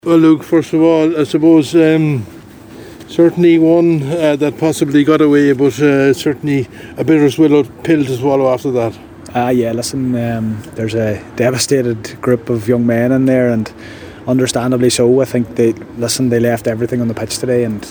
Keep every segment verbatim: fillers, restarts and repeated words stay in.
Well, Luke, first of all, I suppose um, certainly one uh, that possibly got away, but uh, certainly a bittersweet pill to swallow after that. Ah, uh, yeah, listen, um, there's a devastated group of young men in there, and understandably so. I think they, listen, they left everything on the pitch today, and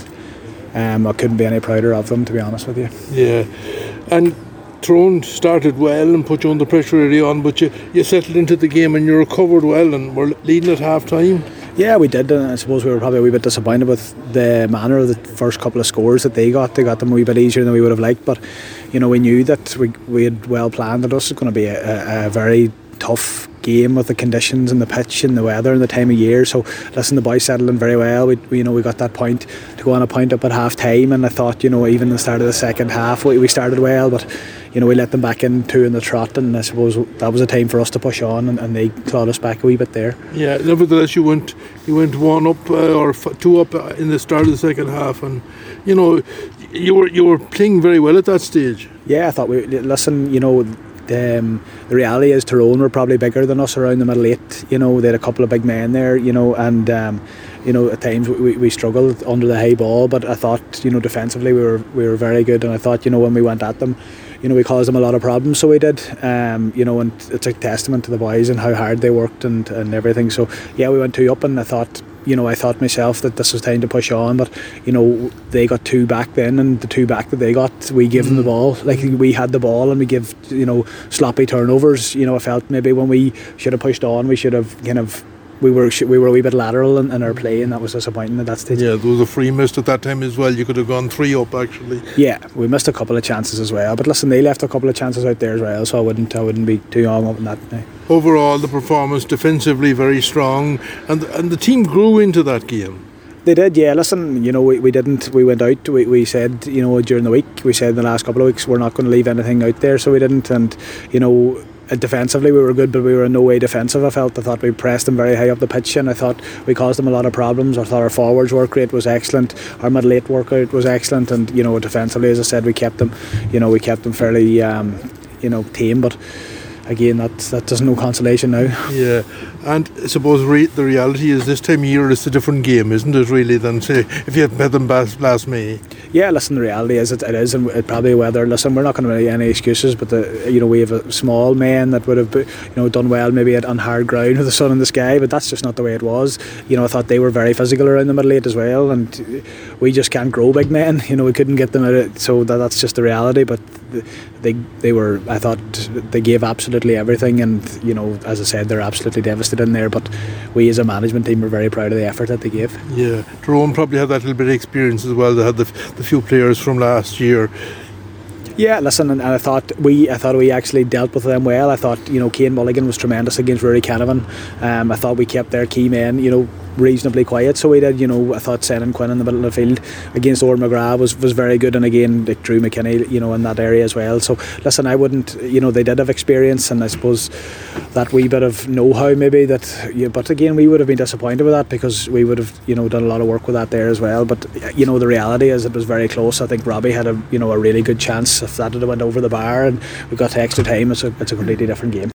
um, I couldn't be any prouder of them, to be honest with you. Yeah, and Tyrone started well and put you under pressure early on, but you, you settled into the game and you recovered well and were leading at half time. Yeah, we did, and I suppose we were probably a wee bit disappointed with the manner of the first couple of scores that they got. They got them a wee bit easier than we would have liked, but you know, we knew that we we had well planned that this was going to be a, a, a very tough game with the conditions and the pitch and the weather and the time of year. So listen, the boys settled in very well. We, we you know we got that point to go on a point up at half time, and I thought, you know, even the start of the second half we, we started well, but you know, we let them back in two in the trot, and I suppose that was a time for us to push on, and, and they clawed us back a wee bit there. Yeah, nevertheless you went you went one up uh, or f- two up in the start of the second half, and you know you were you were playing very well at that stage. Yeah, I thought we listen, you know, Um, the reality is Tyrone were probably bigger than us around the middle eight. You know, they had a couple of big men there, you know, and um, you know, at times we, we struggled under the high ball, but I thought, you know, defensively we were we were very good, and I thought, you know, when we went at them, you know, we caused them a lot of problems, so we did. Um, you know, and it's a testament to the boys and how hard they worked and, and everything. So yeah, we went two up, and I thought, you know, I thought myself that this was time to push on, but you know, they got two back then, and the two back that they got, we gave mm. them the ball. Like, we had the ball and we give, you know, sloppy turnovers. You know, I felt maybe when we should have pushed on, we should have kind of we were we were a wee bit lateral in, in our play, and that was disappointing at that stage. Yeah, there was a free missed at that time as well. You could have gone three up actually. Yeah, we missed a couple of chances as well, but listen, they left a couple of chances out there as well, so I wouldn't I wouldn't be too hung up on that now. Overall, the performance defensively very strong, and and the team grew into that game. They did, yeah. Listen, you know, we, we didn't, we went out, we, we said, you know, during the week, we said in the last couple of weeks, we're not going to leave anything out there, so we didn't, and, you know, defensively we were good, but we were in no way defensive. I felt I thought we pressed them very high up the pitch, and I thought we caused them a lot of problems. I thought our forwards work rate was excellent, our middle eight work rate was excellent, and you know, defensively, as I said, we kept them, you know, we kept them fairly, um, you know, tame, but again, that that does no consolation now. Yeah, and I suppose re- the reality is this time of year it's a different game, isn't it, really, than say if you had met them last, last May? Yeah, listen, the reality is it, it is, and it probably whether, listen, we're not going to make any excuses, but the, you know, we have a small men that would have, you know, done well maybe at on hard ground with the sun in the sky, but that's just not the way it was. You know, I thought they were very physical around the middle eight as well, and we just can't grow big men. You know, we couldn't get them at it, so that, that's just the reality. But they they were, I thought they gave absolutely everything, and you know, as I said, they're absolutely devastated in there, but we as a management team were very proud of the effort that they gave. Yeah, Tyrone probably had that little bit of experience as well. They had the, the few players from last year. Yeah, listen, and, and I thought we I thought we actually dealt with them well. I thought, you know, Cian Mulligan was tremendous against Rory Canavan. Um, I thought we kept their key men, you know, reasonably quiet, so we did. You know, I thought Senan Quinn in the middle of the field against Oran McGrath was, was very good, and again, like Drew McKinney, you know, in that area as well. So listen, I wouldn't, you know, they did have experience, and I suppose that wee bit of know-how maybe that, yeah, but again, we would have been disappointed with that because we would have, you know, done a lot of work with that there as well. But you know, the reality is it was very close. I think Robbie had a, you know, a really good chance. If that had went over the bar and we got to extra time, it's a, it's a completely different game.